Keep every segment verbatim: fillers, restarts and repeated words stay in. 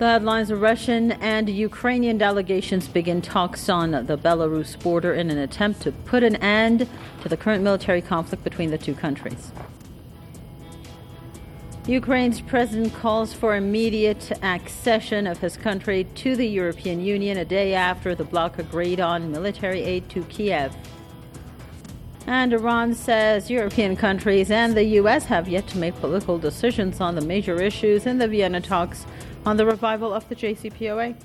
The headlines are Russian and Ukrainian delegations begin talks on the Belarus border in an attempt to put an end to the current military conflict between the two countries. Ukraine's president calls for immediate accession of his country to the European Union a day after the bloc agreed on military aid to Kiev. And Iran says European countries and the U S have yet to make political decisions on the major issues in the Vienna talks on the revival of the J C P O A.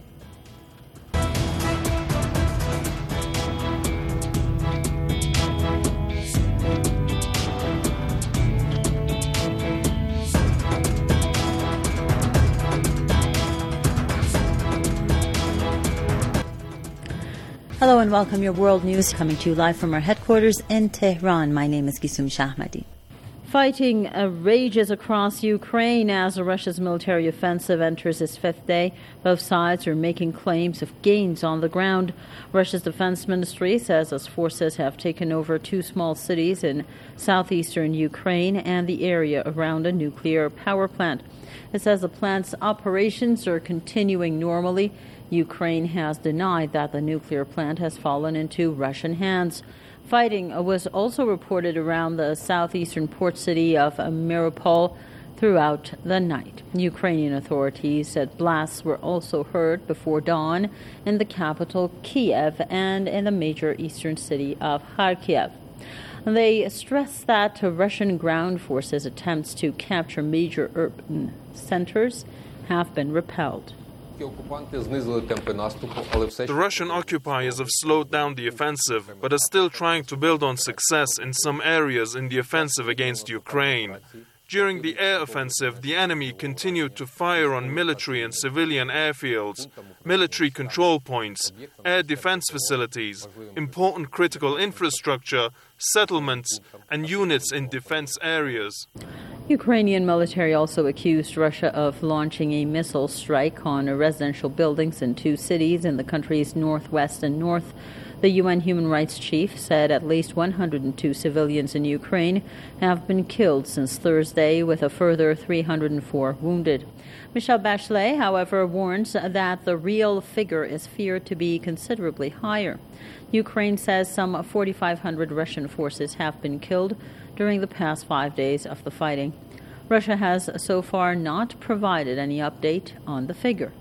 Hello and welcome. Your world news coming to you live from our headquarters in Tehran. My name is Gisum Shahmadi. Fighting uh, rages across Ukraine as Russia's military offensive enters its fifth day. Both sides are making claims of gains on the ground. Russia's defense ministry says its forces have taken over two small cities in southeastern Ukraine and the area around a nuclear power plant. It says the plant's operations are continuing normally. Ukraine has denied that the nuclear plant has fallen into Russian hands. Fighting was also reported around the southeastern port city of Mariupol throughout the night. Ukrainian authorities said blasts were also heard before dawn in the capital Kiev and in the major eastern city of Kharkiv. They stressed that Russian ground forces' attempts to capture major urban centers have been repelled. The Russian occupiers have slowed down the offensive, but are still trying to build on success in some areas in the offensive against Ukraine. During the air offensive, the enemy continued to fire on military and civilian airfields, military control points, air defense facilities, important critical infrastructure, settlements, and units in defense areas. Ukrainian military also accused Russia of launching a missile strike on residential buildings in two cities in the country's northwest and north. The U N Human Rights Chief said at least one hundred two civilians in Ukraine have been killed since Thursday, with a further three hundred four wounded. Michelle Bachelet, however, warns that the real figure is feared to be considerably higher. Ukraine says some forty-five hundred Russian forces have been killed during the past five days of the fighting. Russia has so far not provided any update on the figure.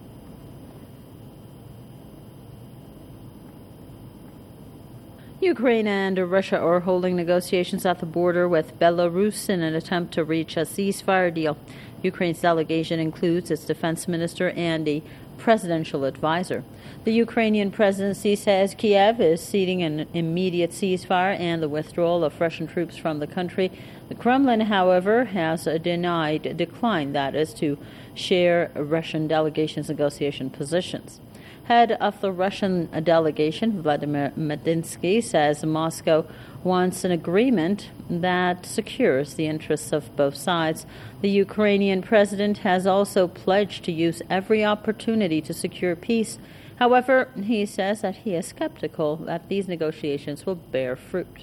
Ukraine and Russia are holding negotiations at the border with Belarus in an attempt to reach a ceasefire deal. Ukraine's delegation includes its defense minister and a presidential advisor. The Ukrainian presidency says Kiev is seeking an immediate ceasefire and the withdrawal of Russian troops from the country. The Kremlin, however, has denied, declined, that is, to share Russian delegation's negotiation positions. Head of the Russian delegation, Vladimir Medinsky, says Moscow wants an agreement that secures the interests of both sides. The Ukrainian president has also pledged to use every opportunity to secure peace. However, he says that he is skeptical that these negotiations will bear fruit.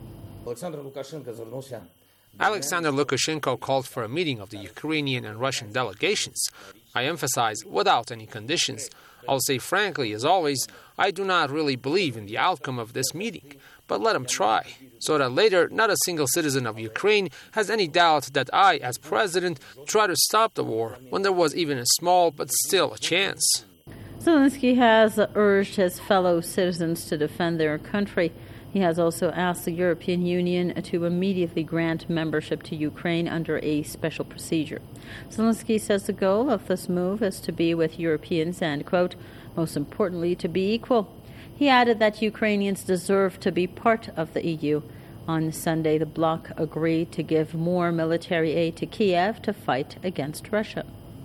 Alexander Lukashenko called for a meeting of the Ukrainian and Russian delegations. I emphasize, without any conditions. I'll say frankly, as always, I do not really believe in the outcome of this meeting, but let him try, so that later not a single citizen of Ukraine has any doubt that I, as president, tried to stop the war when there was even a small but still a chance. Zelensky has urged his fellow citizens to defend their country. He has also asked the European Union to immediately grant membership to Ukraine under a special procedure. Zelensky says the goal of this move is to be with Europeans and, quote, most importantly, to be equal. He added that Ukrainians deserve to be part of the E U. On Sunday, the bloc agreed to give more military aid to Kiev to fight against Russia.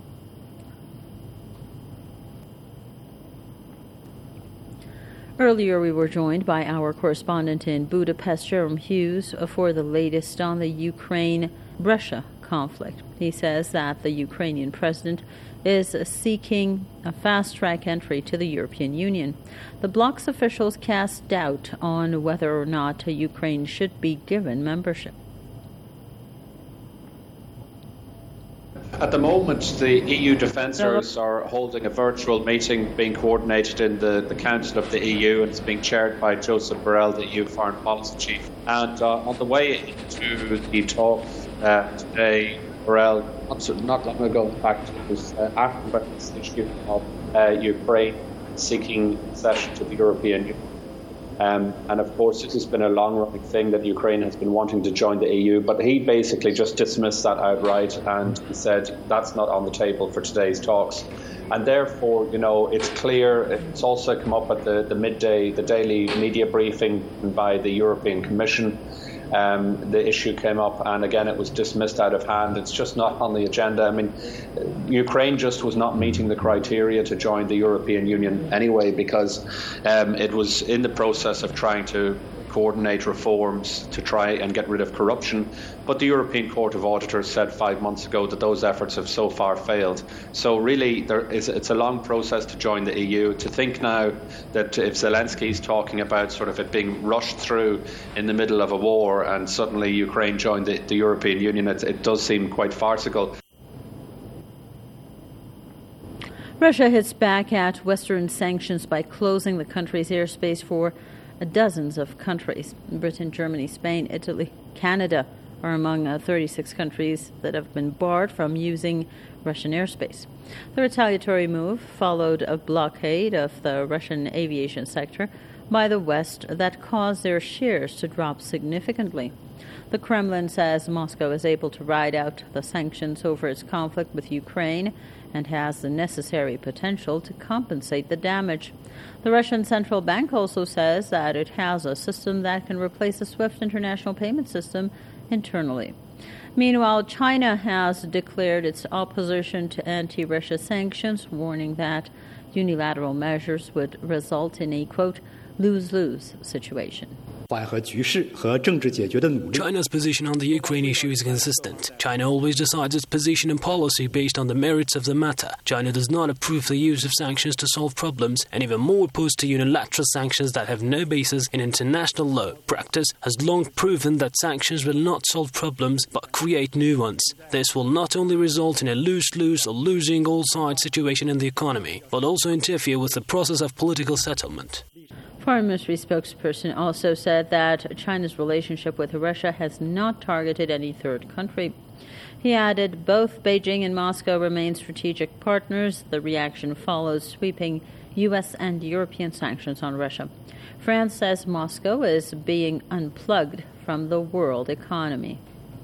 Earlier, we were joined by our correspondent in Budapest, Jerome Hughes, for the latest on the Ukraine-Russia conflict. He says that the Ukrainian president is seeking a fast-track entry to the European Union. The bloc's officials cast doubt on whether or not Ukraine should be given membership. At the moment, the E U defensors are holding a virtual meeting being coordinated in the, the Council of the E U, and it's being chaired by Joseph Borrell, the E U Foreign Policy Chief. And uh, on the way into the talks uh, today, Borrell, not, not long ago, in fact, was uh, asking about this issue of uh, Ukraine seeking accession to the European Union. Um, and of course, this has been a long-running thing that Ukraine has been wanting to join the E U, but he basically just dismissed that outright, and he said that's not on the table for today's talks. And therefore, you know, it's clear, it's also come up at the, the midday, the daily media briefing by the European Commission. Um, the issue came up, and again, it was dismissed out of hand. It's just not on the agenda. I mean, Ukraine just was not meeting the criteria to join the European Union anyway, because um, it was in the process of trying to coordinate reforms to try and get rid of corruption. But the European Court of Auditors said five months ago that those efforts have so far failed. So really, there is, it's a long process to join the E U. To think now that if Zelensky is talking about sort of it being rushed through in the middle of a war and suddenly Ukraine joined the, the European Union, it, it does seem quite farcical. Russia hits back at Western sanctions by closing the country's airspace for dozens of countries. Britain, Germany, Spain, Italy, Canada are among uh, thirty-six countries that have been barred from using Russian airspace. The retaliatory move followed a blockade of the Russian aviation sector by the West that caused their shares to drop significantly. The Kremlin says Moscow is able to ride out the sanctions over its conflict with Ukraine and has the necessary potential to compensate the damage. The Russian Central Bank also says that it has a system that can replace the SWIFT international payment system internally. Meanwhile, China has declared its opposition to anti-Russia sanctions, warning that unilateral measures would result in a, quote, lose-lose situation. China's position on the Ukraine issue is consistent. China always decides its position and policy based on the merits of the matter. China does not approve the use of sanctions to solve problems, and even more opposed to unilateral sanctions that have no basis in international law. Practice has long proven that sanctions will not solve problems but create new ones. This will not only result in a lose-lose or losing all sides situation in the economy, but also interfere with the process of political settlement. Foreign Ministry spokesperson also said that China's relationship with Russia has not targeted any third country. He added both Beijing and Moscow remain strategic partners. The reaction follows sweeping U S and European sanctions on Russia. France says Moscow is being unplugged from the world economy.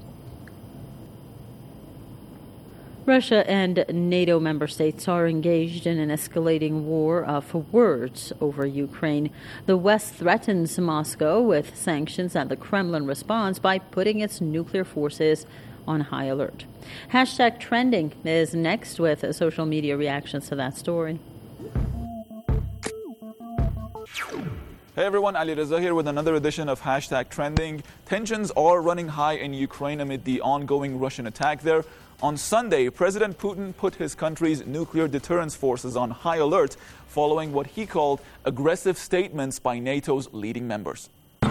Russia and NATO member states are engaged in an escalating war of words over Ukraine. The West threatens Moscow with sanctions, and the Kremlin responds by putting its nuclear forces on high alert. Hashtag Trending is next with social media reactions to that story. Hey everyone, Ali Reza here with another edition of Hashtag Trending. Tensions are running high in Ukraine amid the ongoing Russian attack there. On Sunday, President Putin put his country's nuclear deterrence forces on high alert following what he called aggressive statements by NATO's leading members.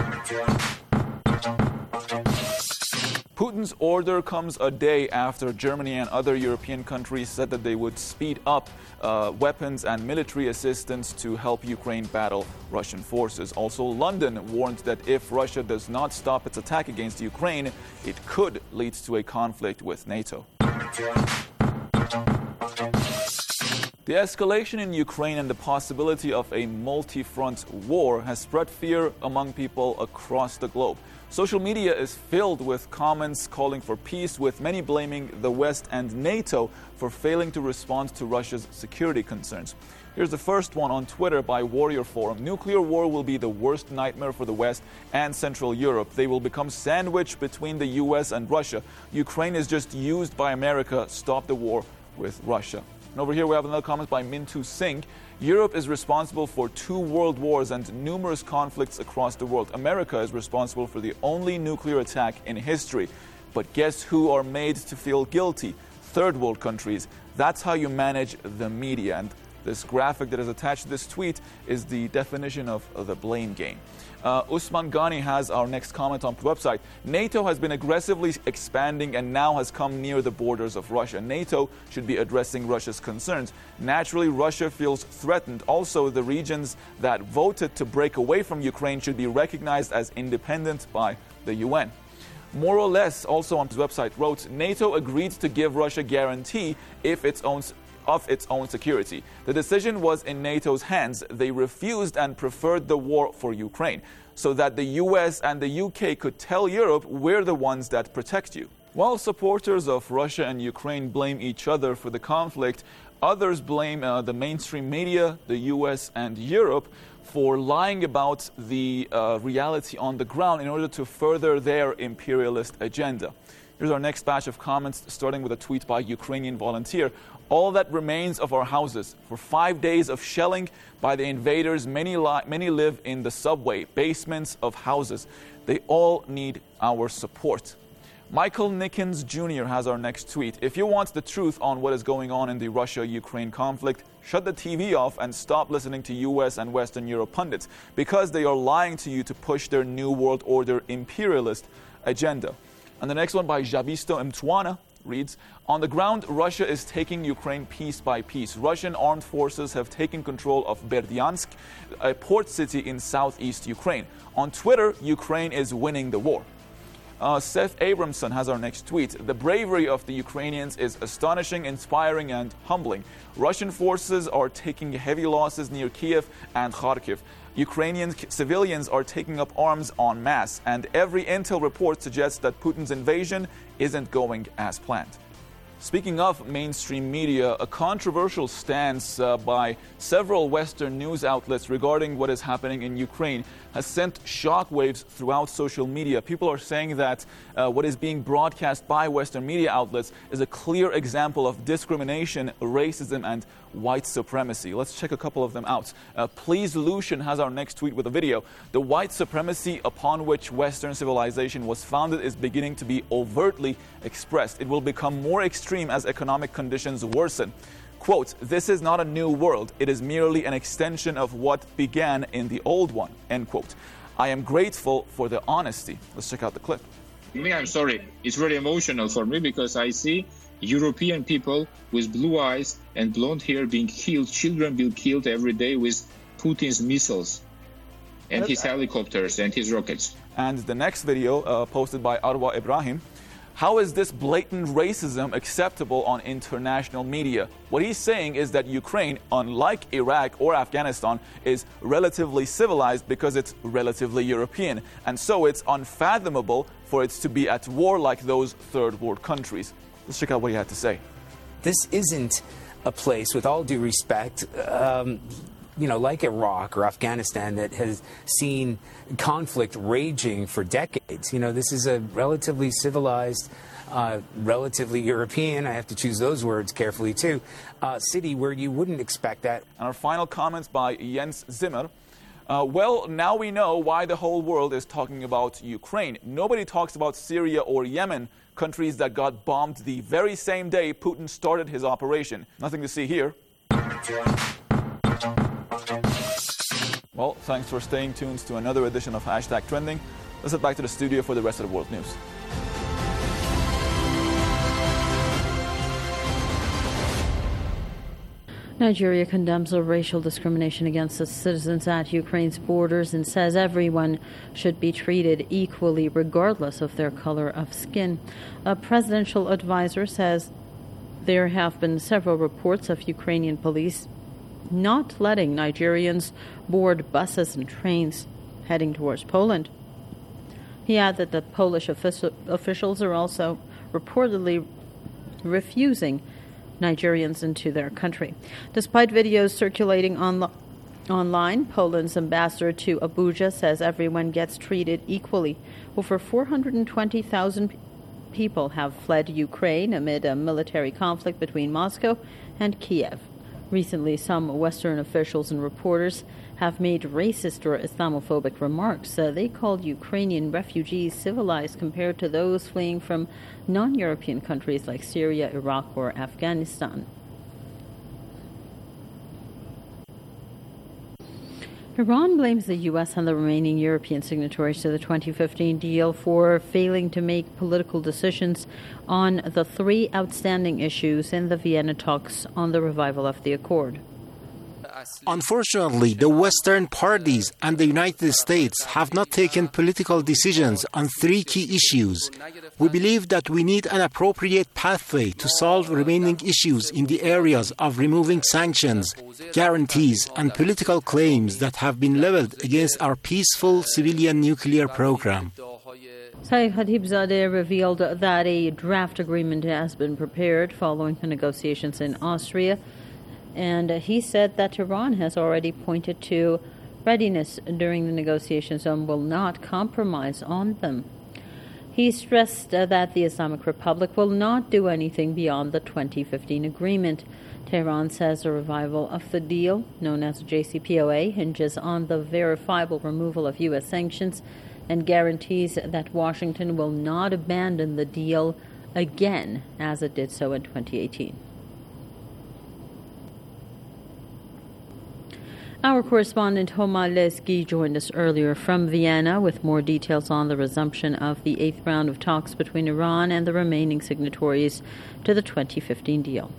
Putin's order comes a day after Germany and other European countries said that they would speed up uh, weapons and military assistance to help Ukraine battle Russian forces. Also, London warned that if Russia does not stop its attack against Ukraine, it could lead to a conflict with NATO. The escalation in Ukraine and the possibility of a multi-front war has spread fear among people across the globe. Social media is filled with comments calling for peace, with many blaming the West and NATO for failing to respond to Russia's security concerns. Here's the first one on Twitter by Warrior Forum. Nuclear war will be the worst nightmare for the West and Central Europe. They will become sandwiched between the U S and Russia. Ukraine is just used by America. Stop the war with Russia. And over here we have another comment by Mintu Singh. Europe is responsible for two world wars and numerous conflicts across the world. America is responsible for the only nuclear attack in history. But guess who are made to feel guilty? Third world countries. That's how you manage the media. And This graphic that is attached to this tweet is the definition of the blame game. Uh, Usman Ghani has our next comment on the website. NATO has been aggressively expanding and now has come near the borders of Russia. NATO should be addressing Russia's concerns. Naturally, Russia feels threatened. Also, the regions that voted to break away from Ukraine should be recognized as independent by the U N. More or less, also on his website, wrote, NATO agreed to give Russia guarantee if its own of its own security. The decision was in NATO's hands. They refused and preferred the war for Ukraine, so that the U S and the U K could tell Europe, we're the ones that protect you. While supporters of Russia and Ukraine blame each other for the conflict, others blame uh, the mainstream media, the U S and Europe for lying about the uh, reality on the ground in order to further their imperialist agenda. Here's our next batch of comments, starting with a tweet by Ukrainian volunteer. All that remains of our houses. For five days of shelling by the invaders, many, li- many live in the subway, basements of houses. They all need our support. Michael Nickens Junior has our next tweet. If you want the truth on what is going on in the Russia-Ukraine conflict, shut the T V off and stop listening to U S and Western Europe pundits, because they are lying to you to push their New World Order imperialist agenda. And the next one by Javisto Mtwana reads, on the ground, Russia is taking Ukraine piece by piece. Russian armed forces have taken control of Berdyansk, a port city in southeast Ukraine. On Twitter, Ukraine is winning the war. Uh, Seth Abramson has our next tweet. The bravery of the Ukrainians is astonishing, inspiring, and humbling. Russian forces are taking heavy losses near Kiev and Kharkiv. Ukrainian civilians are taking up arms en masse, and every intel report suggests that Putin's invasion isn't going as planned. Speaking of mainstream media, a controversial stance uh, by several Western news outlets regarding what is happening in Ukraine has sent shockwaves throughout social media. People are saying that uh, what is being broadcast by Western media outlets is a clear example of discrimination, racism, and white supremacy. Let's check a couple of them out. Uh, Please Lucian has our next tweet with a video. The white supremacy upon which Western civilization was founded is beginning to be overtly expressed. It will become more extreme as economic conditions worsen. Quote, this is not a new world. It is merely an extension of what began in the old one. End quote. I am grateful for the honesty. Let's check out the clip. Me, I'm sorry. It's very emotional for me because I see European people with blue eyes and blonde hair being killed, children being killed every day with Putin's missiles and his helicopters and his rockets. And the next video uh, posted by Arwa Ibrahim. How is this blatant racism acceptable on international media? What he's saying is that Ukraine, unlike Iraq or Afghanistan, is relatively civilized because it's relatively European. And so it's unfathomable for it to be at war like those third world countries. Let's check out what he had to say. This isn't a place, with all due respect, um, you know, like Iraq or Afghanistan, that has seen conflict raging for decades. You know, this is a relatively civilized, uh, relatively European, I have to choose those words carefully too, uh, city where you wouldn't expect that. And our final comments by Jens Zimmer. Uh, well, now we know why the whole world is talking about Ukraine. Nobody talks about Syria or Yemen, countries that got bombed the very same day Putin started his operation. Nothing to see here. Well, thanks for staying tuned to another edition of Hashtag Trending. Let's head back to the studio for the rest of the world news. Nigeria condemns the racial discrimination against its citizens at Ukraine's borders and says everyone should be treated equally regardless of their color of skin. A presidential advisor says there have been several reports of Ukrainian police not letting Nigerians board buses and trains heading towards Poland. He added that Polish offici- officials are also reportedly refusing Nigerians into their country. Despite videos circulating on online, Poland's ambassador to Abuja says everyone gets treated equally. Over four hundred twenty thousand people have fled Ukraine amid a military conflict between Moscow and Kiev. Recently, some Western officials and reporters have made racist or Islamophobic remarks. Uh, they called Ukrainian refugees civilized compared to those fleeing from non-European countries like Syria, Iraq, or Afghanistan. Iran blames the U S and the remaining European signatories to the twenty fifteen deal for failing to make political decisions on the three outstanding issues in the Vienna talks on the revival of the accord. Unfortunately, the Western parties and the United States have not taken political decisions on three key issues. We believe that we need an appropriate pathway to solve remaining issues in the areas of removing sanctions, guarantees, and political claims that have been leveled against our peaceful civilian nuclear program. Saeed Khatibzadeh revealed that a draft agreement has been prepared following the negotiations in Austria. And he said that Iran has already pointed to readiness during the negotiations and will not compromise on them. He stressed uh, that the Islamic Republic will not do anything beyond the twenty fifteen agreement. Tehran says the revival of the deal, known as J C P O A, hinges on the verifiable removal of U S sanctions and guarantees that Washington will not abandon the deal again as it did so in twenty eighteen. Our correspondent Homa Lesgi joined us earlier from Vienna with more details on the resumption of the eighth round of talks between Iran and the remaining signatories to the twenty fifteen deal.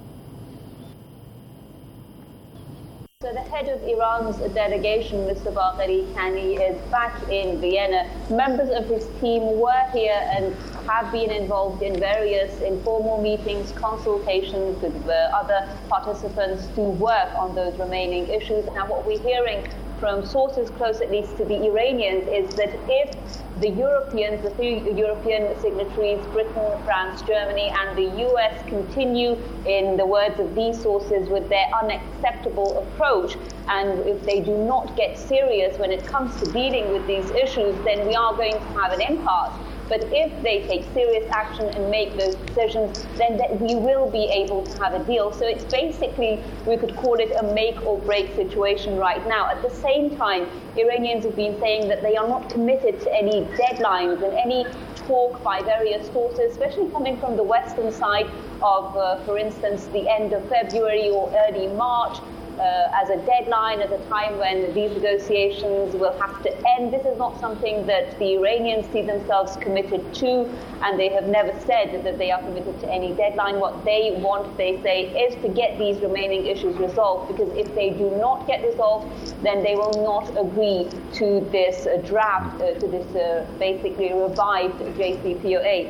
So the head of Iran's delegation, Mister Bagheri Kani, is back in Vienna. Members of his team were here and have been involved in various informal meetings, consultations with the other participants to work on those remaining issues. Now, what we're hearing from sources close at least to the Iranians is that if the Europeans, the three European signatories, Britain, France, Germany, and the U S continue, in the words of these sources, with their unacceptable approach, and if they do not get serious when it comes to dealing with these issues, then we are going to have an impasse. But if they take serious action and make those decisions, then that we will be able to have a deal. So it's basically, we could call it a make or break situation right now. At the same time, Iranians have been saying that they are not committed to any deadlines and any talk by various sources, especially coming from the Western side of, uh, for instance, the end of February or early March, Uh, as a deadline, at a time when these negotiations will have to end. This is not something that the Iranians see themselves committed to, and they have never said that they are committed to any deadline. What they want, they say, is to get these remaining issues resolved, because if they do not get resolved, then they will not agree to this uh, draft, uh, to this uh, basically revived J C P O A.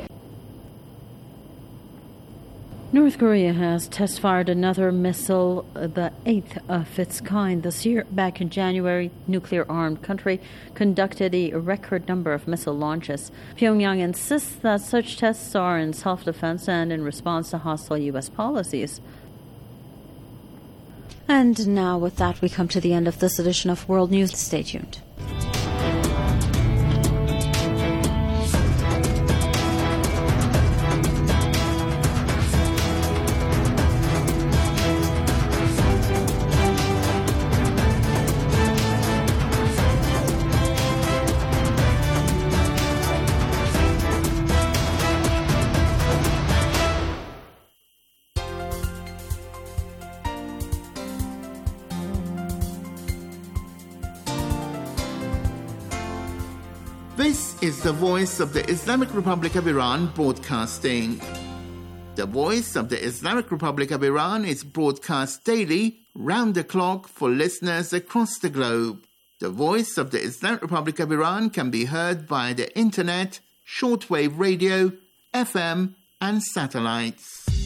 North Korea has test-fired another missile, the eighth of its kind this year. Back in January, nuclear-armed country conducted a record number of missile launches. Pyongyang insists that such tests are in self-defense and in response to hostile U S policies. And now, with that, we come to the end of this edition of World News. Stay tuned. This is the Voice of the Islamic Republic of Iran broadcasting. The Voice of the Islamic Republic of Iran is broadcast daily, round the clock, for listeners across the globe. The Voice of the Islamic Republic of Iran can be heard by the internet, shortwave radio, F M, and satellites.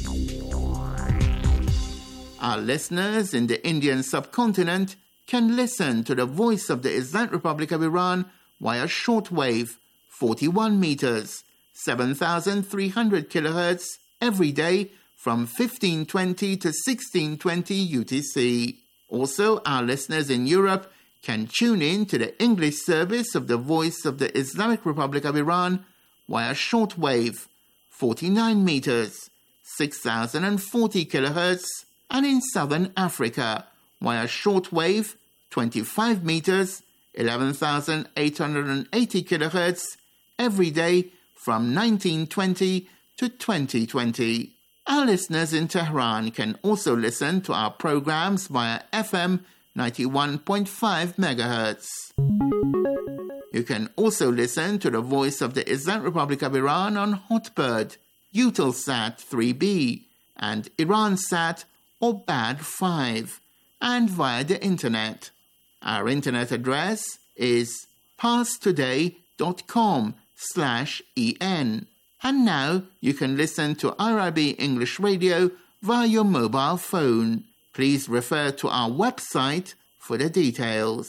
Our listeners in the Indian subcontinent can listen to the Voice of the Islamic Republic of Iran via shortwave, forty-one meters, seven thousand three hundred kilohertz, every day from fifteen twenty to sixteen twenty U T C. Also, our listeners in Europe can tune in to the English service of the Voice of the Islamic Republic of Iran via shortwave, forty-nine meters, six thousand forty kilohertz, and in Southern Africa via shortwave, twenty-five meters, eleven thousand eight hundred eighty kilohertz, every day from nineteen twenty to twenty twenty. Our listeners in Tehran can also listen to our programs via F M ninety-one point five megahertz. You can also listen to the Voice of the Islamic Republic of Iran on Hotbird, Eutelsat three B, and Iransat or B A D five, and via the internet. Our internet address is parstoday.com slash en. And now you can listen to I R I B English Radio via your mobile phone. Please refer to our website for the details.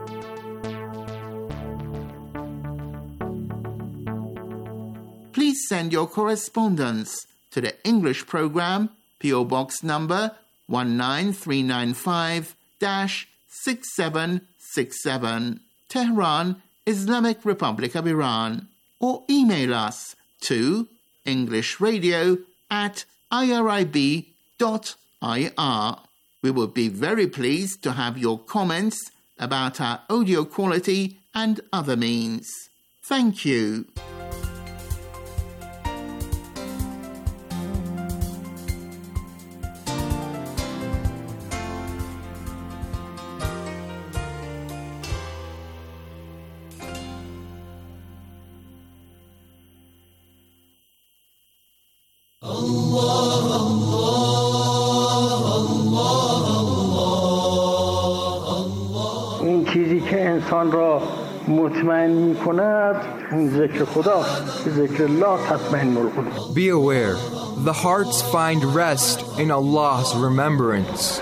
Please send your correspondence to the English program, P O Box number one nine three nine five, six seven six seven, Tehran, Islamic Republic of Iran, or email us to englishradio at irib dot ir. We would be very pleased to have your comments about our audio quality and other means. Thank you. این چیزی که انسان را مطمئن می کند اون ذکر خدا ذکر الله تطمئن القلوب. Be aware, the hearts find rest in Allah's remembrance.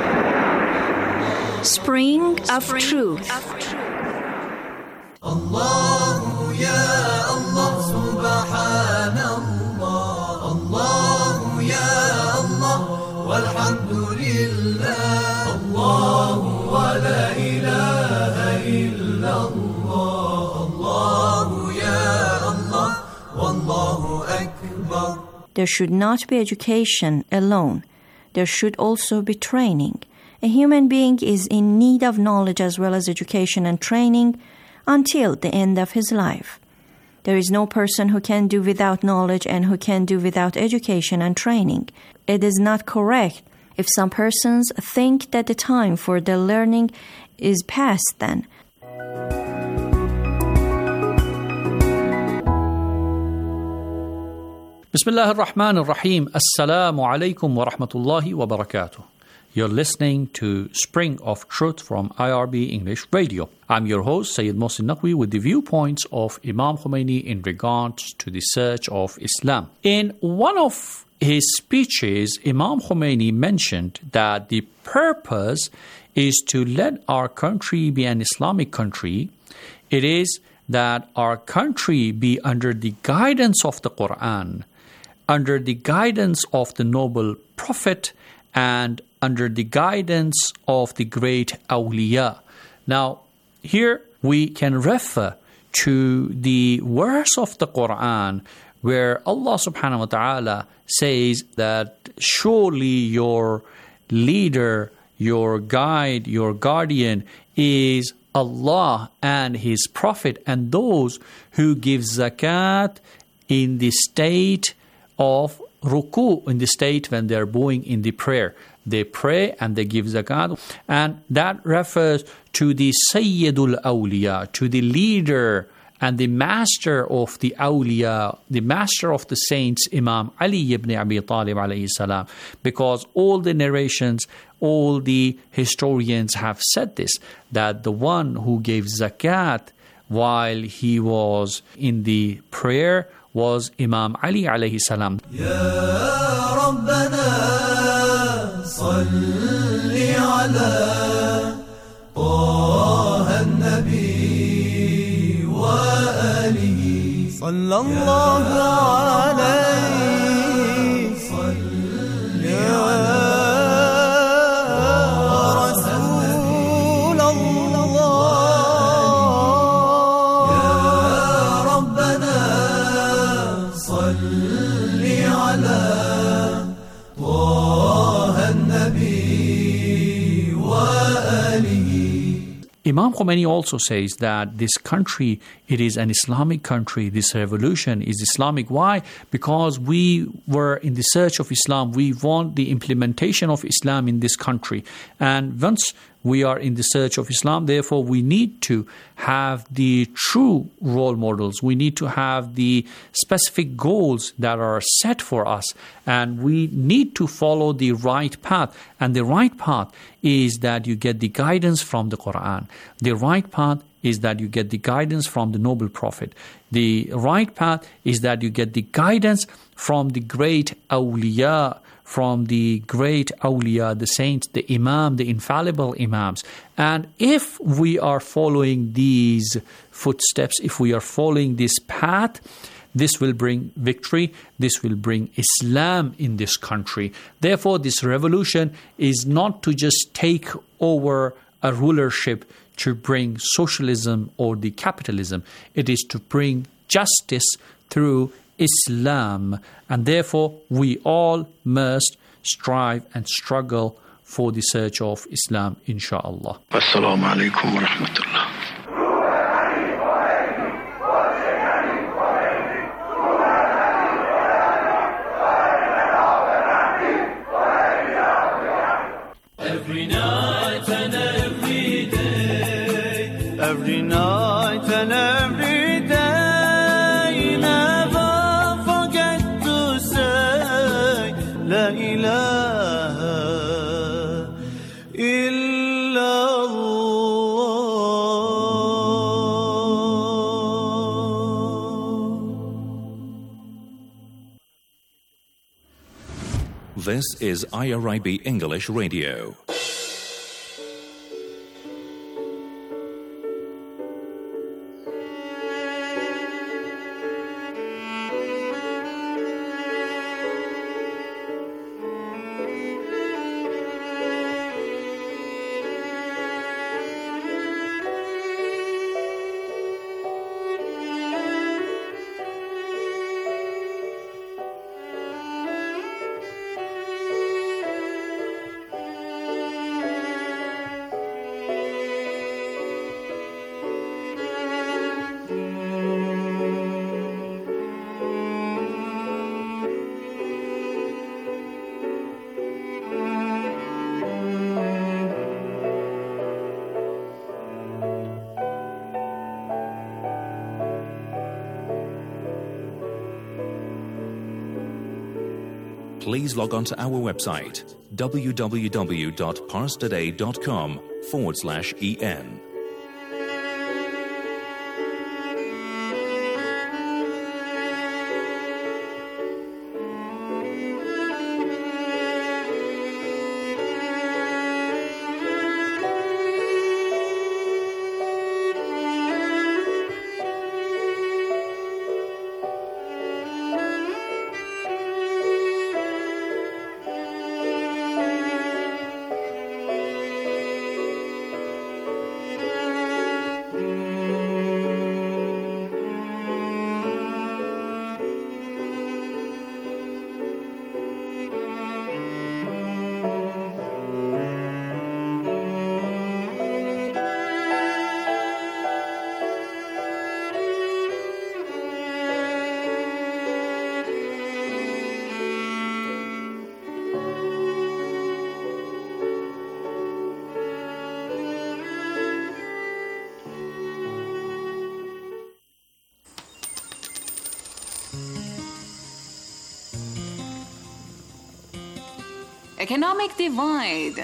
Spring of Truth. Allah ya Allah subhanallah, Allah ya Allah walhamdulillah, Allah wa la ilaha illallah, Allah ya Allah wallahu akbar. There should not be education alone. There should also be training. A human being is in need of knowledge as well as education and training until the end of his life. There is no person who can do without knowledge and who can do without education and training. It is not correct if some persons think that the time for the learning is past then. Bismillah ar-Rahman ar-Rahim. Assalamu alaikum wa rahmatullahi wa barakatuh. You're listening to Spring of Truth from I R B English Radio. I'm your host, Sayyid Mohsin Naqvi, with the viewpoints of Imam Khomeini in regards to the search of Islam. In one of his speeches, Imam Khomeini mentioned that the purpose is to let our country be an Islamic country. It is that our country be under the guidance of the Quran, under the guidance of the noble Prophet, and under the guidance of the great awliya. Now, here we can refer to the verse of the Quran where Allah subhanahu wa ta'ala says that surely your leader, your guide, your guardian is Allah and His Prophet, and those who give zakat in the state of ruku, in the state when they're bowing in the prayer. They pray and they give zakat, and that refers to the Sayyidul Awliya, to the leader and the master of the awliya, the master of the saints, Imam Ali ibn Abi Talib alayhi salam. Because all the narrations, all the historians have said this, that the one who gave zakat while he was in the prayer was Imam Ali alayhi salam. Ya Rabbana salli ala Taha an-Nabi wa alihi sallallahu alayhi salli ala Imam Khomeini also says that this country, it is an Islamic country. This revolution is Islamic. Why? Because we were in the search of Islam. We want the implementation of Islam in this country. And once We are in the search of Islam. Therefore, we need to have the true role models. We need to have the specific goals that are set for us. And we need to follow the right path. And the right path is that you get the guidance from the Quran. The right path is that you get the guidance from the noble prophet. The right path is that you get the guidance from the great awliya, from the great awliya, the saints, the imam, the infallible imams. And if we are following these footsteps, if we are following this path, this will bring victory. This will bring Islam in this country. Therefore, this revolution is not to just take over a rulership to bring socialism or the capitalism. It is to bring justice through Islam. And therefore, we all must strive and struggle for the search of Islam, inshaAllah. Assalamu alaikum wa rahmatullah. Every night and every day, every night and every day, never forget to say La ilaha illallah. This is I R I B English Radio. Please log on to our website, www.parstoday.com forward slash en. Economic divide.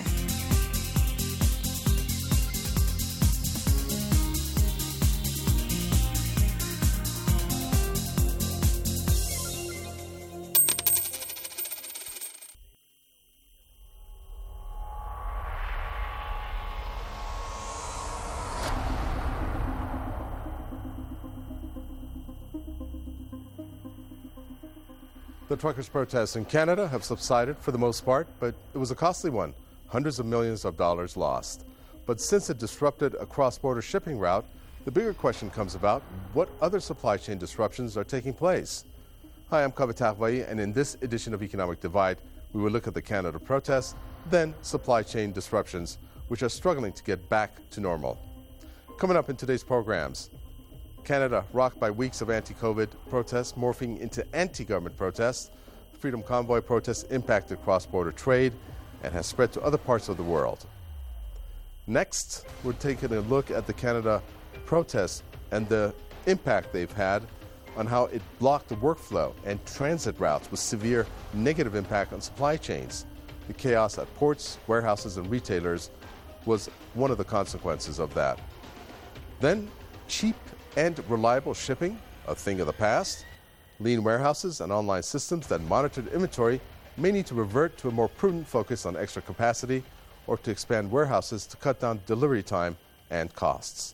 The truckers' protests in Canada have subsided for the most part, but it was a costly one, hundreds of millions of dollars lost. But since it disrupted a cross-border shipping route, the bigger question comes about what other supply chain disruptions are taking place. Hi, I'm Kaveh Taghwaei, and in this edition of Economic Divide, we will look at the Canada protests, then supply chain disruptions, which are struggling to get back to normal. Coming up in today's programs, Canada rocked by weeks of anti-COVID protests morphing into anti-government protests. The Freedom Convoy protests impacted cross-border trade and has spread to other parts of the world. Next, we're taking a look at the Canada protests and the impact they've had on how it blocked the workflow and transit routes with severe negative impact on supply chains. The chaos at ports, warehouses, and retailers was one of the consequences of that. Then, cheap and reliable shipping, a thing of the past. Lean warehouses and online systems that monitored inventory may need to revert to a more prudent focus on extra capacity or to expand warehouses to cut down delivery time and costs.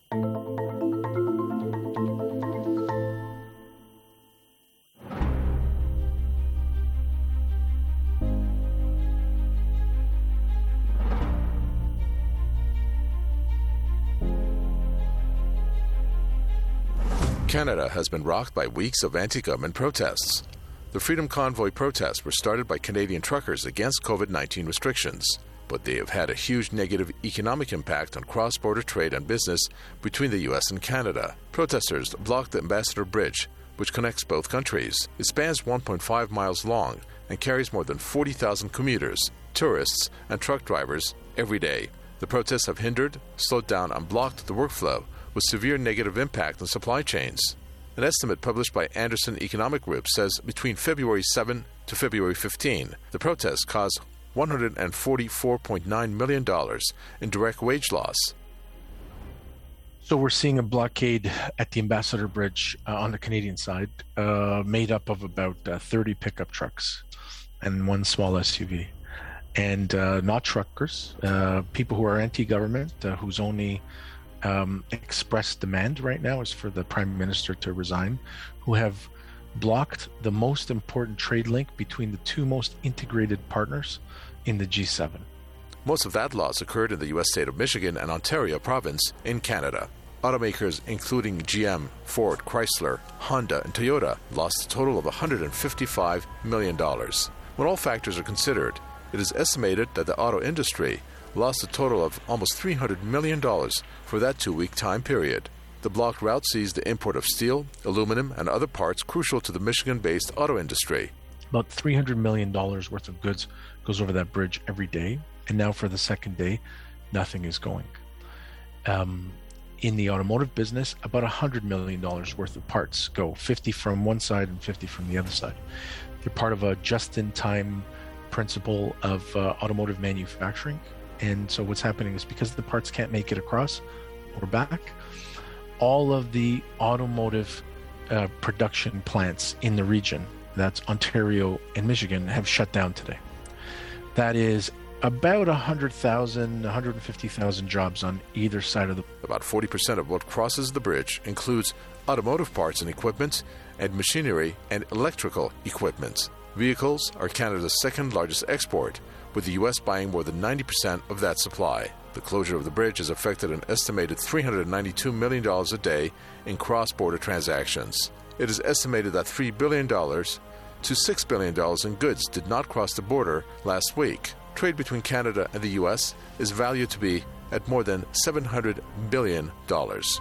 Canada has been rocked by weeks of anti-government protests. The Freedom Convoy protests were started by Canadian truckers against COVID nineteen restrictions, but they have had a huge negative economic impact on cross-border trade and business between the U S and Canada. Protesters blocked the Ambassador Bridge, which connects both countries. It spans one point five miles long and carries more than forty thousand commuters, tourists, and truck drivers every day. The protests have hindered, slowed down, and blocked the workflow, with severe negative impact on supply chains. An estimate published by Anderson Economic Group says between February seventh to February fifteenth, the protests caused one hundred forty-four point nine million dollars in direct wage loss. So we're seeing a blockade at the Ambassador Bridge uh, on the Canadian side, uh, made up of about uh, thirty pickup trucks and one small S U V. And uh, not truckers, uh, people who are anti-government, uh, whose only Um, expressed demand right now is for the Prime Minister to resign, who have blocked the most important trade link between the two most integrated partners in the G seven. Most of that loss occurred in the U S state of Michigan and Ontario province in Canada. Automakers including G M, Ford, Chrysler, Honda, and Toyota lost a total of one hundred fifty-five million dollars. When all factors are considered, it is estimated that the auto industry lost a total of almost three hundred million dollars for that two-week time period. The blocked route sees the import of steel, aluminum, and other parts crucial to the Michigan-based auto industry. About three hundred million dollars worth of goods goes over that bridge every day, and now for the second day, nothing is going. Um, in the automotive business, about one hundred million dollars worth of parts go, fifty from one side and fifty from the other side. They're part of a just-in-time principle of uh, automotive manufacturing. And so what's happening is because the parts can't make it across or back, all of the automotive uh, production plants in the region, that's Ontario and Michigan, have shut down today. That is about one hundred thousand, one hundred fifty thousand jobs on either side of the... About forty percent of what crosses the bridge includes automotive parts and equipment, and machinery and electrical equipment. Vehicles are Canada's second largest export, with the U S buying more than ninety percent of that supply. The closure of the bridge has affected an estimated three hundred ninety-two million dollars a day in cross-border transactions. It is estimated that three billion dollars to six billion dollars in goods did not cross the border last week. Trade between Canada and the U S is valued to be at more than seven hundred billion dollars.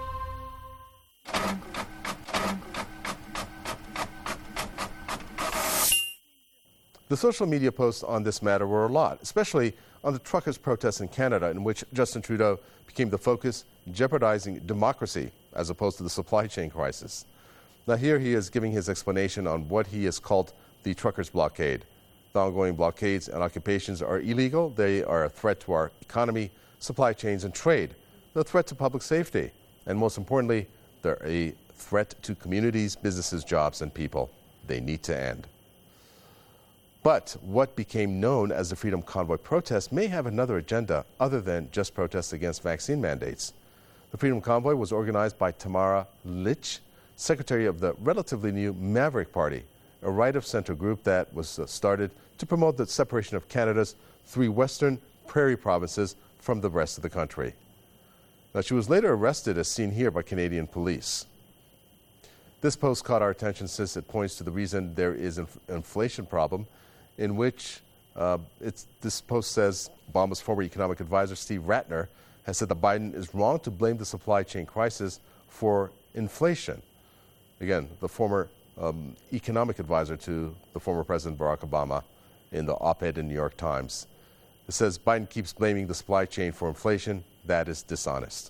The social media posts on this matter were a lot, especially on the truckers' protests in Canada, in which Justin Trudeau became the focus, jeopardizing democracy as opposed to the supply chain crisis. Now here he is giving his explanation on what he has called the truckers' blockade. The ongoing blockades and occupations are illegal. They are a threat to our economy, supply chains, and trade. They're a threat to public safety. And most importantly, they're a threat to communities, businesses, jobs, and people. They need to end. But what became known as the Freedom Convoy protest may have another agenda other than just protests against vaccine mandates. The Freedom Convoy was organized by Tamara Lich, secretary of the relatively new Maverick Party, a right-of-center group that was started to promote the separation of Canada's three western prairie provinces from the rest of the country. Now, she was later arrested, as seen here, by Canadian police. This post caught our attention since it points to the reason there is an inflation problem, in which uh, it's, this post says Obama's former economic advisor, Steve Ratner, has said that Biden is wrong to blame the supply chain crisis for inflation. Again, the former um, economic advisor to the former President Barack Obama in the op-ed in New York Times. It says Biden keeps blaming the supply chain for inflation. That is dishonest.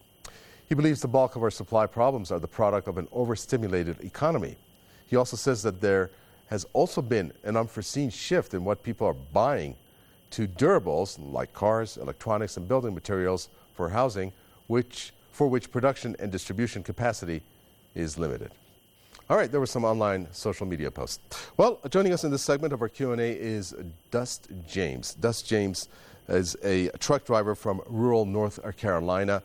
He believes the bulk of our supply problems are the product of an overstimulated economy. He also says that there has also been an unforeseen shift in what people are buying to durables like cars, electronics, and building materials for housing, which for which production and distribution capacity is limited. All right, there were some online social media posts. Well, joining us in this segment of our Q and A is Dust James. Dust James is a truck driver from rural North Carolina.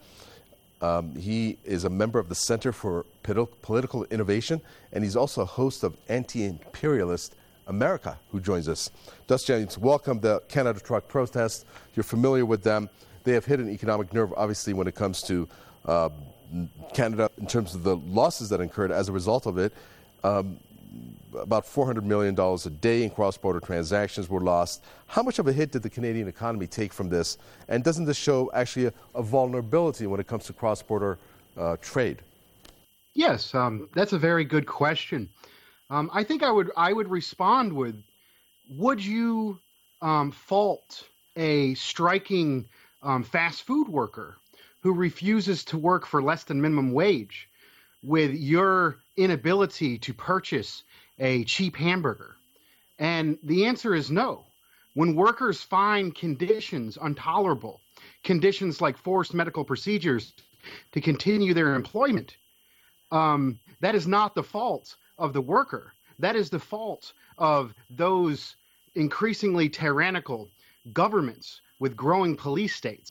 Um, he is a member of the Center for Political Innovation, and he's also a host of Anti-Imperialist America, who joins us. Dust James, welcome to Canada Truck Protest. You're familiar with them. They have hit an economic nerve, obviously, when it comes to uh, Canada in terms of the losses that incurred as a result of it. Um, about four hundred million dollars a day in cross-border transactions were lost. How much of a hit did the Canadian economy take from this? And doesn't this show actually a, a vulnerability when it comes to cross-border uh, trade? Yes, um, that's a very good question. Um, I think I would I would respond with, would you um, fault a striking um, fast food worker who refuses to work for less than minimum wage with your inability to purchase a cheap hamburger? And the answer is no. When workers find conditions intolerable, conditions like forced medical procedures to continue their employment, um, that is not the fault of the worker. That is the fault of those increasingly tyrannical governments with growing police states.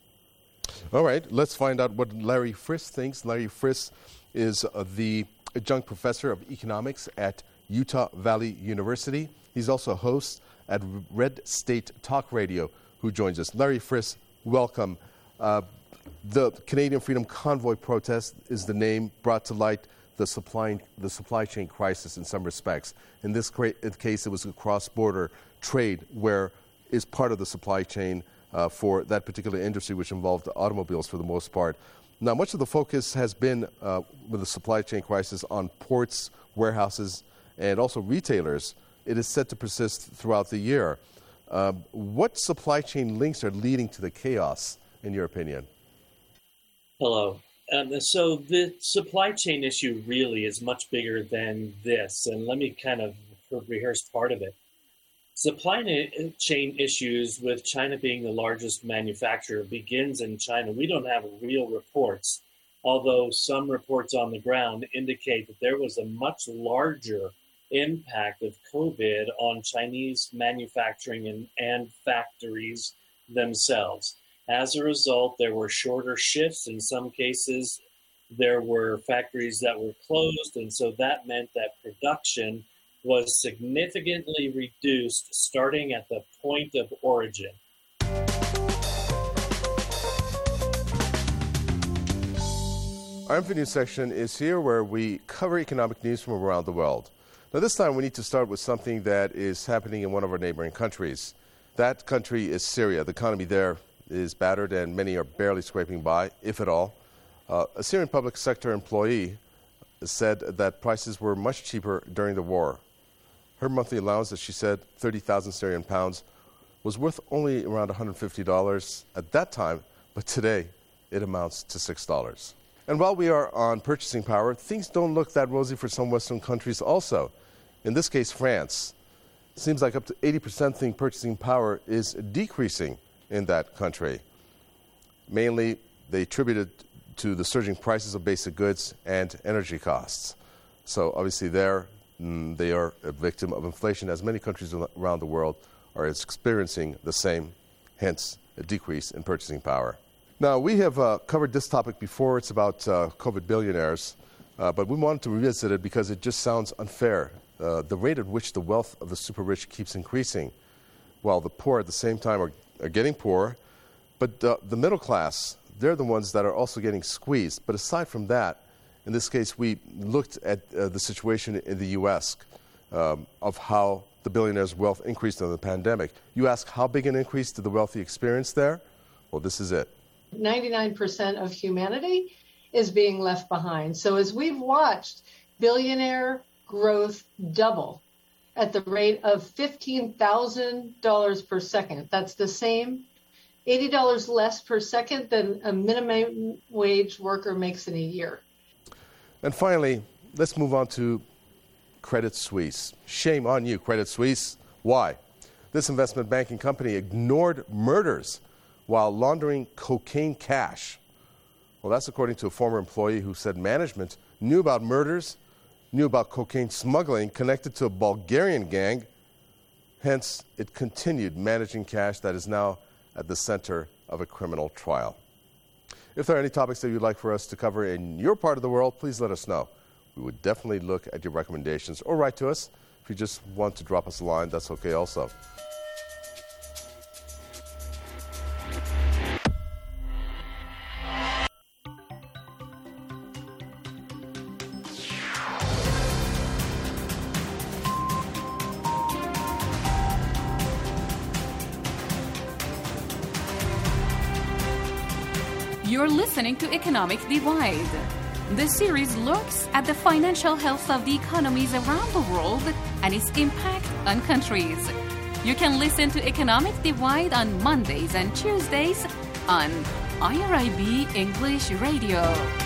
All right, let's find out what Larry Friss thinks. Larry Friss is uh, the adjunct professor of economics at Utah Valley University. He's also a host at Red State Talk Radio, who joins us. Larry Friss, welcome. Uh, the Canadian Freedom Convoy protest is the name brought to light the supply the supply chain crisis in some respects. In this case, it was a cross-border trade where is part of the supply chain uh, for that particular industry, which involved automobiles for the most part. Now, much of the focus has been uh, with the supply chain crisis on ports, warehouses, and also retailers. It is set to persist throughout the year. Uh, what supply chain links are leading to the chaos, in your opinion? Hello. Um, so the supply chain issue really is much bigger than this, and let me kind of rehearse part of it. Supply chain issues with China being the largest manufacturer begins in China. We don't have real reports, although some reports on the ground indicate that there was a much larger impact of COVID on Chinese manufacturing and, and factories themselves. As a result, there were shorter shifts. In some cases, there were factories that were closed, and so that meant that production was significantly reduced starting at the point of origin. Our Info News section is here where we cover economic news from around the world. Now, this time we need to start with something that is happening in one of our neighboring countries. That country is Syria. The economy there is battered and many are barely scraping by, if at all. Uh, a Syrian public sector employee said that prices were much cheaper during the war. Her monthly allowance, as she said, thirty thousand Syrian pounds, was worth only around one hundred fifty dollars at that time, but today it amounts to six dollars. And while we are on purchasing power, things don't look that rosy for some Western countries also. In this case, France. It seems like up to eighty percent think purchasing power is decreasing in that country. Mainly, they attribute it to the surging prices of basic goods and energy costs. So obviously there, mm, they are a victim of inflation, as many countries around the world are experiencing the same, hence a decrease in purchasing power. Now, we have uh, covered this topic before. It's about uh, COVID billionaires, uh, but we wanted to revisit it because it just sounds unfair. Uh, the rate at which the wealth of the super rich keeps increasing, while the poor at the same time are, are getting poorer. But uh, the middle class, they're the ones that are also getting squeezed. But aside from that, in this case, we looked at uh, the situation in the U S um, of how the billionaires' wealth increased in the pandemic. You ask, how big an increase did the wealthy experience there? Well, this is it. ninety-nine percent of humanity is being left behind. So as we've watched billionaire growth double at the rate of fifteen thousand dollars per second. That's the same, eighty dollars less per second than a minimum wage worker makes in a year. And finally, let's move on to Credit Suisse. Shame on you, Credit Suisse. Why? This investment banking company ignored murders while laundering cocaine cash. Well, that's according to a former employee who said management knew about murders, knew about cocaine smuggling connected to a Bulgarian gang. Hence, it continued managing cash that is now at the center of a criminal trial. If there are any topics that you'd like for us to cover in your part of the world, please let us know. We would definitely look at your recommendations or write to us. If you just want to drop us a line, that's okay also. You're listening to Economic Divide. This series looks at the financial health of the economies around the world and its impact on countries. You can listen to Economic Divide on Mondays and Tuesdays on I R I B English Radio.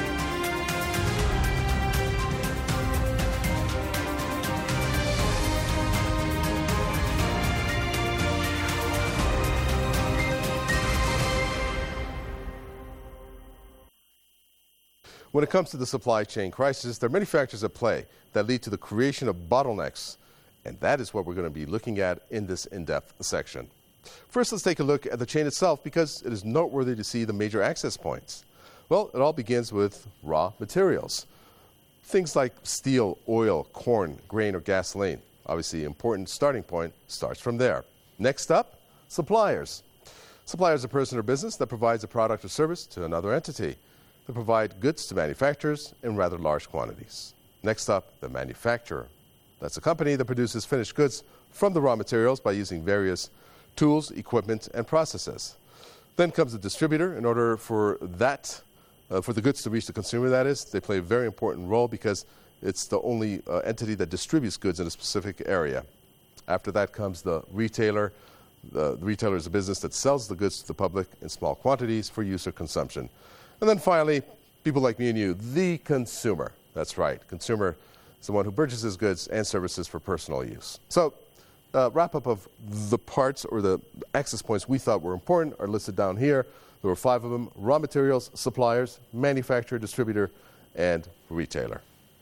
When it comes to the supply chain crisis, there are many factors at play that lead to the creation of bottlenecks, and that is what we're going to be looking at in this in-depth section. First, let's take a look at the chain itself because it is noteworthy to see the major access points. Well, it all begins with raw materials. Things like steel, oil, corn, grain, or gasoline. Obviously, an important starting point starts from there. Next up, suppliers. Suppliers are a person or business that provides a product or service to another entity. They provide goods to manufacturers in rather large quantities. Next up, the manufacturer. That's a company that produces finished goods from the raw materials by using various tools, equipment, and processes. Then comes the distributor. In order for that, uh, for the goods to reach the consumer, that is, they play a very important role because it's the only uh, entity that distributes goods in a specific area. After that comes the retailer. The, the retailer is a business that sells the goods to the public in small quantities for use or consumption. And then finally, people like me and you, the consumer. That's right. Consumer is the one who purchases goods and services for personal use. So, uh, wrap up of the parts or the access points we thought were important are listed down here. There were five of them: raw materials, suppliers, manufacturer, distributor, and retailer.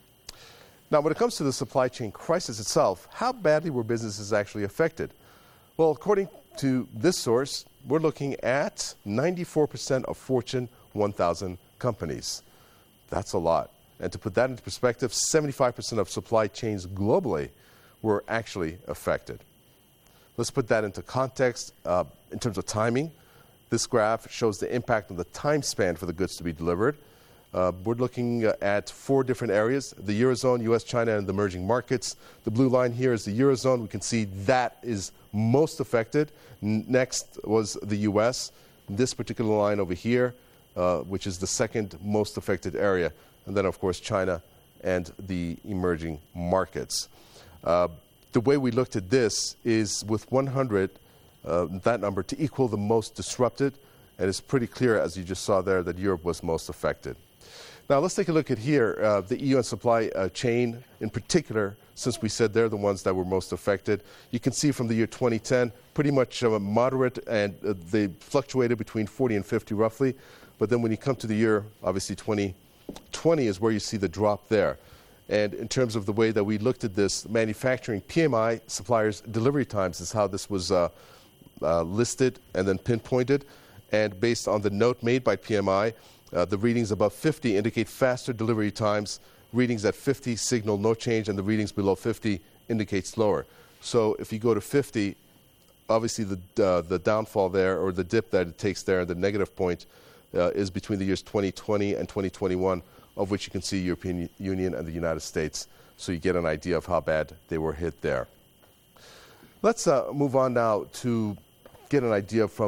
Now, when it comes to the supply chain crisis itself, how badly were businesses actually affected? Well, according to this source, we're looking at ninety-four percent of Fortune one thousand companies. That's a lot. And to put that into perspective, seventy-five percent of supply chains globally were actually affected. Let's put that into context uh, in terms of timing. This graph shows the impact on the time span for the goods to be delivered. Uh, we're looking uh, at four different areas: the Eurozone, U S, China, and the emerging markets. The blue line here is the Eurozone. We can see that is most affected. N- next was the U S. This particular line over here, Uh, which is the second most affected area, and then, of course, China and the emerging markets. Uh, the way we looked at this is with one hundred, uh, that number, to equal the most disrupted, and it's pretty clear, as you just saw there, that Europe was most affected. Now, let's take a look at here, uh, the E U and supply uh, chain in particular, since we said they're the ones that were most affected. You can see from the year twenty ten, pretty much uh, moderate, and uh, they fluctuated between forty and fifty roughly. But then when you come to the year, obviously twenty twenty is where you see the drop there. And in terms of the way that we looked at this, manufacturing P M I, suppliers' delivery times, is how this was uh, uh, listed and then pinpointed. And based on the note made by P M I, uh, the readings above fifty indicate faster delivery times. Readings at fifty signal no change, and the readings below fifty indicate slower. So if you go to fifty, obviously the uh, the downfall there, or the dip that it takes there, the negative point, Uh, is between the years twenty twenty and twenty twenty-one, of which you can see European Union and the United States, so you get an idea of how bad they were hit there. Let's uh, move on now to get an idea from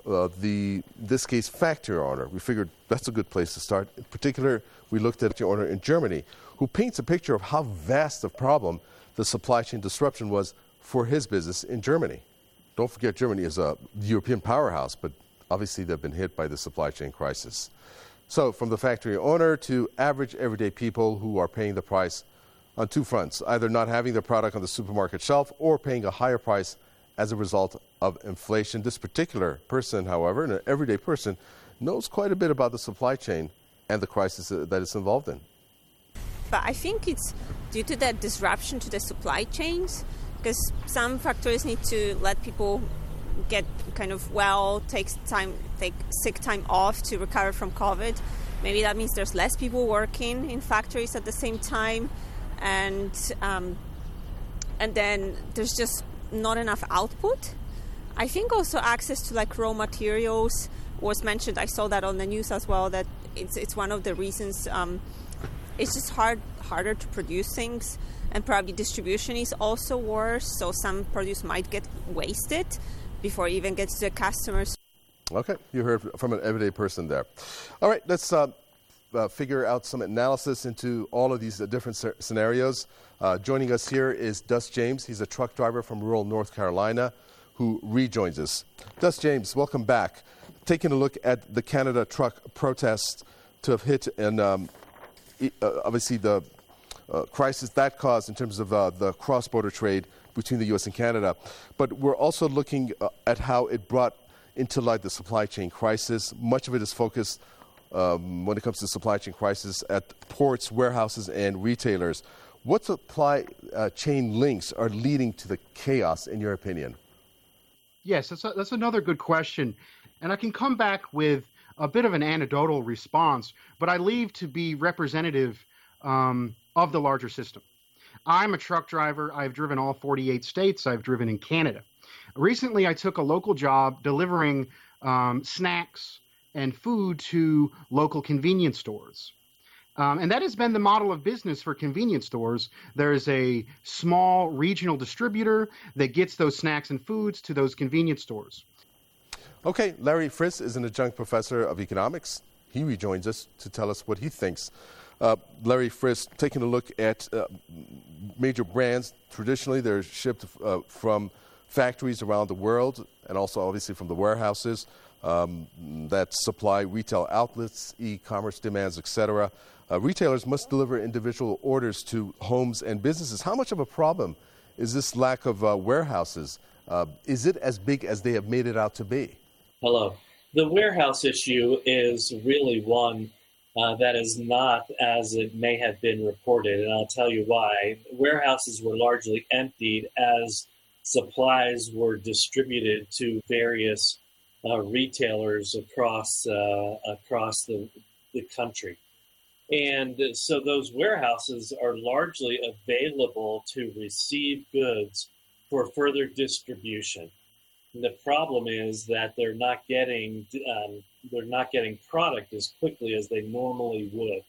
uh, the, in this case, factory owner. We figured that's a good place to start. In particular, we looked at the owner in Germany, who paints a picture of how vast a problem the supply chain disruption was for his business in Germany. Don't forget, Germany is a European powerhouse, but obviously they've been hit by the supply chain crisis. So from the factory owner to average everyday people who are paying the price on two fronts, either not having their product on the supermarket shelf or paying a higher price as a result of inflation. This particular person, however, an everyday person, knows quite a bit about the supply chain and the crisis that it's involved in. But I think it's due to that disruption to the supply chains, because some factories need to let people get kind of well, take time, take sick time off to recover from COVID. Maybe that means there's less people working in factories at the same time, and um, and then there's just not enough output. I think also access to like raw materials was mentioned. I saw that on the news as well, that it's it's one of the reasons. Um, it's just hard harder to produce things, and probably distribution is also worse. So some produce might get wasted before it even gets to the customers. Okay, you heard from an everyday person there. All right, let's uh, uh, figure out some analysis into all of these uh, different c- scenarios. Uh, joining us here is Dus James. He's a truck driver from rural North Carolina who rejoins us. Dus James, welcome back. Taking a look at the Canada truck protest to have hit and um, e- uh, obviously the uh, crisis that caused in terms of uh, the cross-border trade between the U S and Canada. But we're also looking uh, at how it brought into light the supply chain crisis. Much of it is focused um, when it comes to supply chain crisis at ports, warehouses, and retailers. What supply uh, chain links are leading to the chaos, in your opinion? Yes, that's, a, that's another good question. And I can come back with a bit of an anecdotal response, but I leave to be representative um, of the larger system. I'm a truck driver. I've driven all forty-eight states. I've driven in Canada. Recently, I took a local job delivering um, snacks and food to local convenience stores. Um, and that has been the model of business for convenience stores. There's a small regional distributor that gets those snacks and foods to those convenience stores. Okay, Larry Friss is an adjunct professor of economics. He rejoins us to tell us what he thinks. Uh, Larry Friss, taking a look at uh, major brands. Traditionally, they're shipped uh, from factories around the world and also obviously from the warehouses um, that supply retail outlets, e-commerce demands, et cetera. Uh, retailers must deliver individual orders to homes and businesses. How much of a problem is this lack of uh, warehouses? Uh, is it as big as they have made it out to be? Hello. The warehouse issue is really one uh, that is not as it may have been reported, and I'll tell you why. Warehouses were largely emptied as supplies were distributed to various uh, retailers across uh, across the, the country. And so those warehouses are largely available to receive goods for further distribution. And the problem is that they're not getting um, they're not getting product as quickly as they normally would.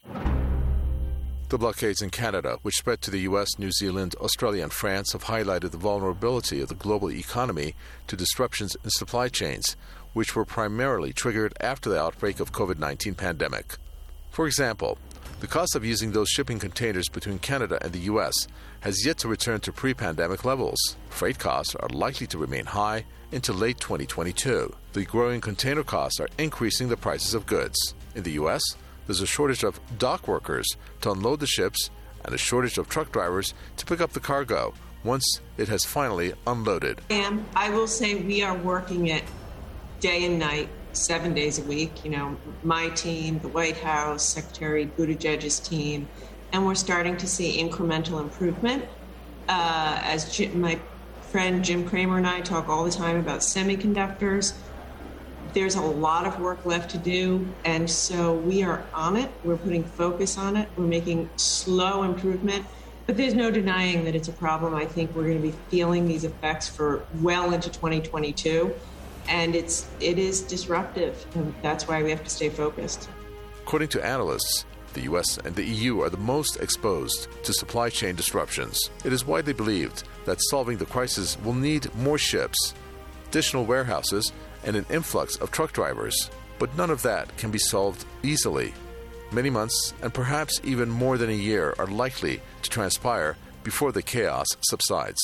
The blockades in Canada, which spread to the U S, New Zealand, Australia, and France, have highlighted the vulnerability of the global economy to disruptions in supply chains, which were primarily triggered after the outbreak of COVID nineteen pandemic. For example, the cost of using those shipping containers between Canada and the U S has yet to return to pre-pandemic levels. Freight costs are likely to remain high into late twenty twenty-two. The growing container costs are increasing the prices of goods. In the U S, there's a shortage of dock workers to unload the ships and a shortage of truck drivers to pick up the cargo once it has finally unloaded. And I will say we are working it day and night, seven days a week. You know, my team, the White House, Secretary Buttigieg's team, and we're starting to see incremental improvement. Uh, as Jim, my friend Jim Cramer and I talk all the time about semiconductors, there's a lot of work left to do, and so we are on it. We're putting focus on it. We're making slow improvement, but there's no denying that it's a problem. I think we're going to be feeling these effects for well into twenty twenty-two, and it's it is disruptive, and that's why we have to stay focused. According to analysts, the U S and the E U are the most exposed to supply chain disruptions. It is widely believed that solving the crisis will need more ships, additional warehouses, and an influx of truck drivers. But none of that can be solved easily. Many months, and perhaps even more than a year, are likely to transpire before the chaos subsides.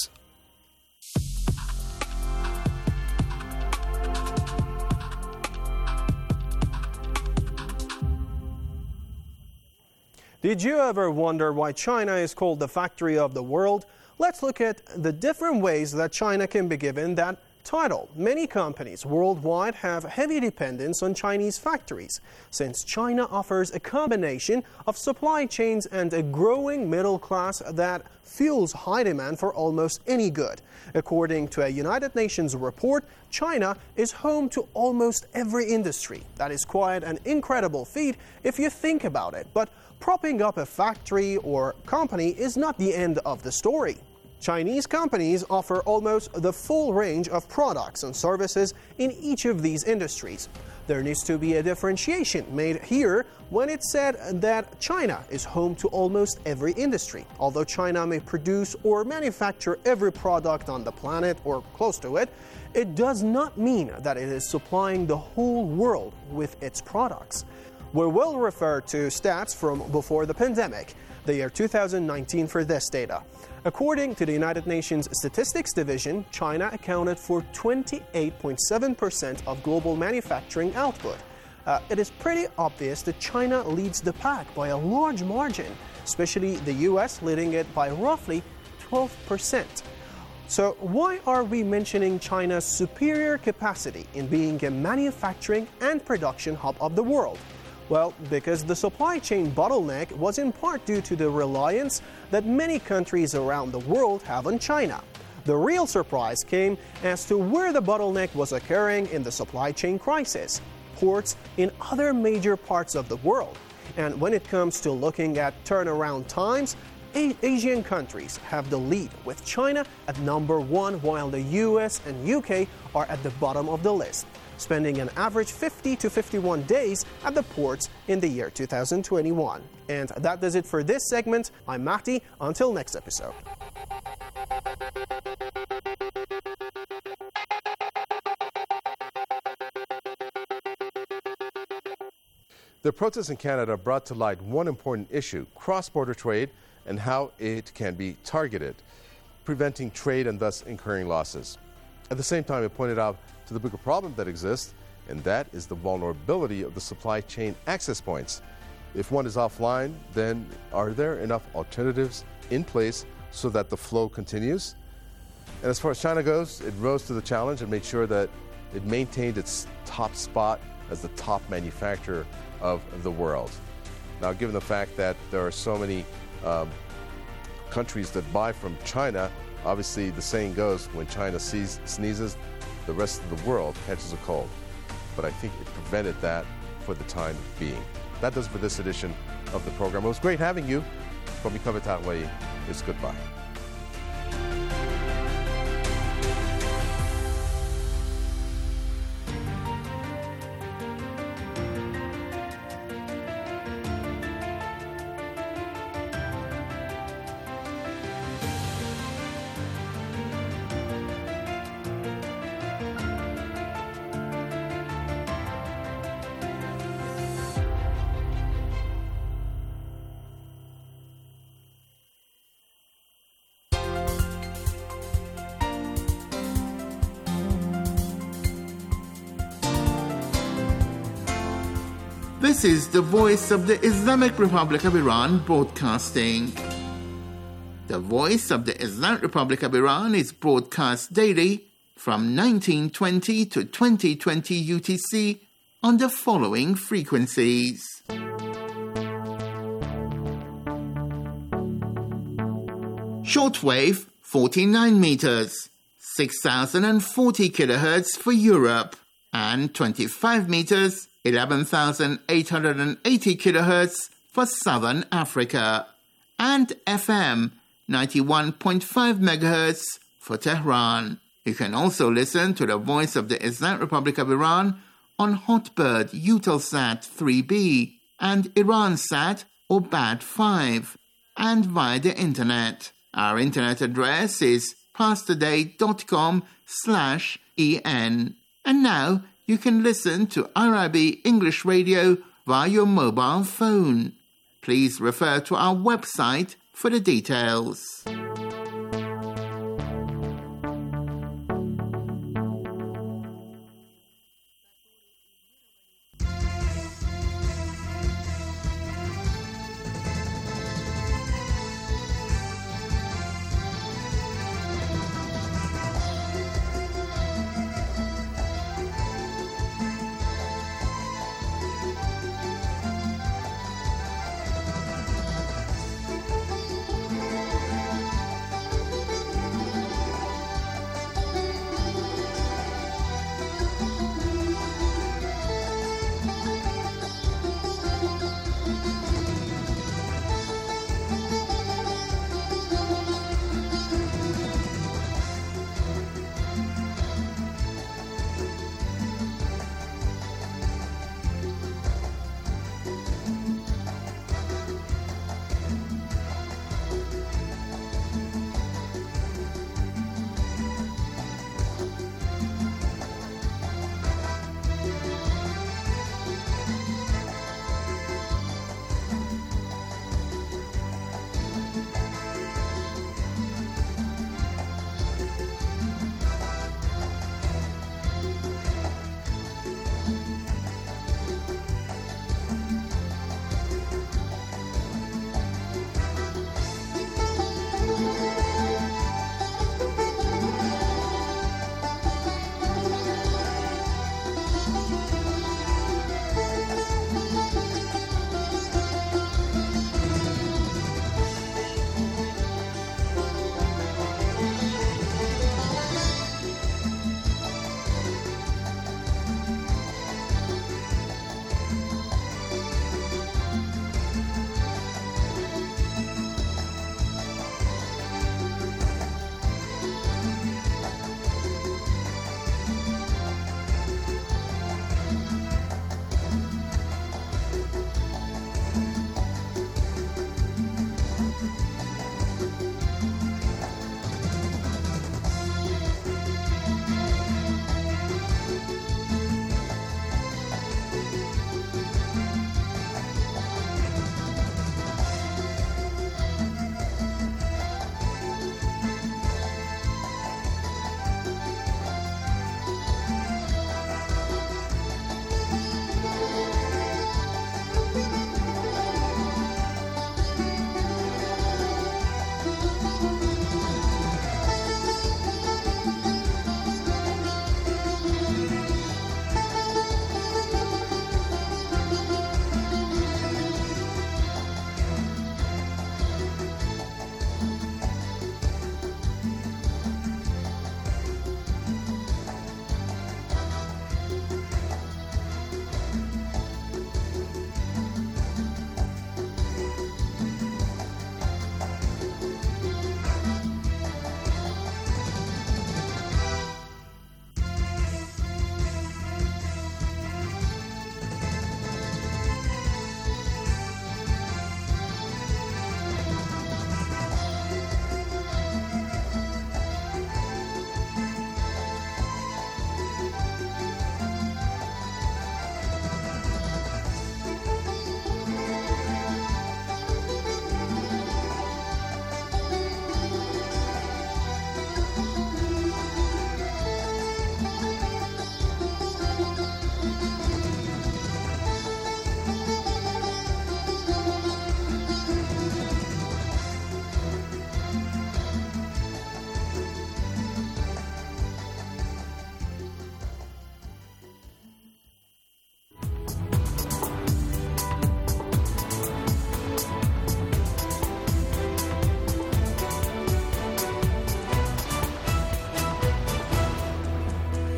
Did you ever wonder why China is called the factory of the world? Let's look at the different ways that China can be given that title. Many companies worldwide have heavy dependence on Chinese factories, since China offers a combination of supply chains and a growing middle class that fuels high demand for almost any good. According to a United Nations report, China is home to almost every industry. That is quite an incredible feat if you think about it. But propping up a factory or company is not the end of the story. Chinese companies offer almost the full range of products and services in each of these industries. There needs to be a differentiation made here when it's said that China is home to almost every industry. Although China may produce or manufacture every product on the planet or close to it, it does not mean that it is supplying the whole world with its products. We will refer to stats from before the pandemic, the year two thousand nineteen, for this data. According to the United Nations Statistics Division, China accounted for twenty-eight point seven percent of global manufacturing output. Uh, it is pretty obvious that China leads the pack by a large margin, especially the U S leading it by roughly twelve percent. So why are we mentioning China's superior capacity in being a manufacturing and production hub of the world? Well, because the supply chain bottleneck was in part due to the reliance that many countries around the world have on China. The real surprise came as to where the bottleneck was occurring in the supply chain crisis: ports in other major parts of the world. And when it comes to looking at turnaround times, A- Asian countries have the lead, with China at number one, while the U S and U K are at the bottom of the list, spending an average fifty to fifty-one days at the ports in the year two thousand twenty-one. And that does it for this segment. I'm Mahdi. Until next episode. The protests in Canada brought to light one important issue: cross-border trade and how it can be targeted, preventing trade and thus incurring losses. At the same time, it pointed out to the bigger problem that exists, and that is the vulnerability of the supply chain access points. If one is offline, then are there enough alternatives in place so that the flow continues? And as far as China goes, it rose to the challenge and made sure that it maintained its top spot as the top manufacturer of the world. Now, given the fact that there are so many um, countries that buy from China, obviously the saying goes, when China sees, sneezes, the rest of the world catches a cold. But I think it prevented that for the time being. That does for this edition of the program. It was great having you. From Kavitat Way, it's goodbye. This is the voice of the Islamic Republic of Iran broadcasting. The voice of the Islamic Republic of Iran is broadcast daily from nineteen twenty to twenty twenty U T C on the following frequencies. Shortwave forty-nine meters, six thousand forty kilohertz for Europe, and twenty-five meters, eleven thousand eight hundred eighty kilohertz for Southern Africa, and F M ninety-one point five megahertz for Tehran. You can also listen to the voice of the Islamic Republic of Iran on Hotbird Eutelsat three B and Iransat or B A D five, and via the internet. Our internet address is pastoday dot com slash en. And now you can listen to I R I B English Radio via your mobile phone. Please refer to our website for the details.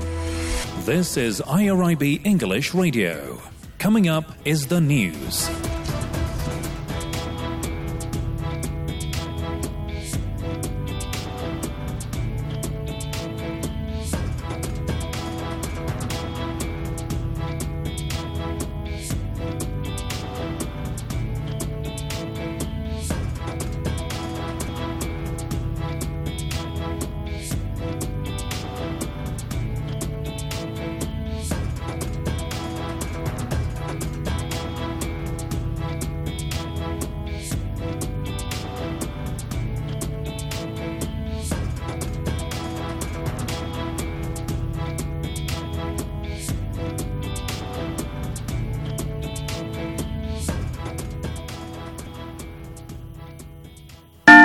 This is I R I B English Radio. Coming up is the news.